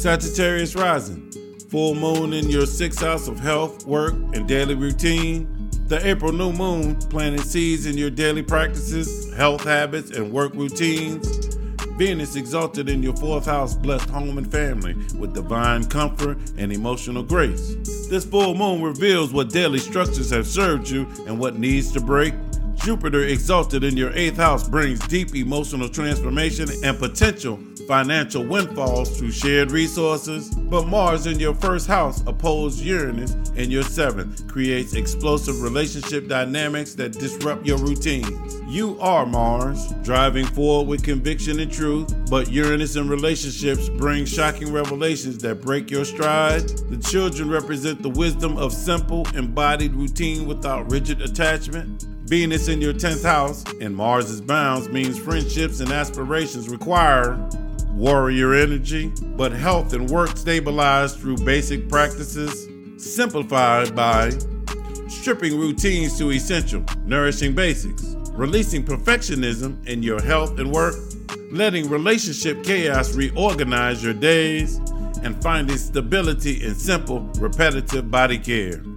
Sagittarius rising, full moon in your 6th house of health, work, and daily routine. The April new moon planting seeds in your daily practices, health habits, and work routines. Venus exalted in your 4th house, blessed home and family with divine comfort and emotional grace. This full moon reveals what daily structures have served you and what needs to break. Jupiter exalted in your 8th house brings deep emotional transformation and potential financial windfalls through shared resources. But Mars in your 1st house, opposed Uranus in your 7th, creates explosive relationship dynamics that disrupt your routines. You are Mars, driving forward with conviction and truth, but Uranus in relationships brings shocking revelations that break your stride. The children represent the wisdom of simple, embodied routine without rigid attachment. Venus in your 10th house in Mars's bounds means friendships and aspirations require warrior energy, but health and work stabilized through basic practices, simplified by stripping routines to essential, nourishing basics, releasing perfectionism in your health and work, letting relationship chaos reorganize your days, and finding stability in simple, repetitive body care.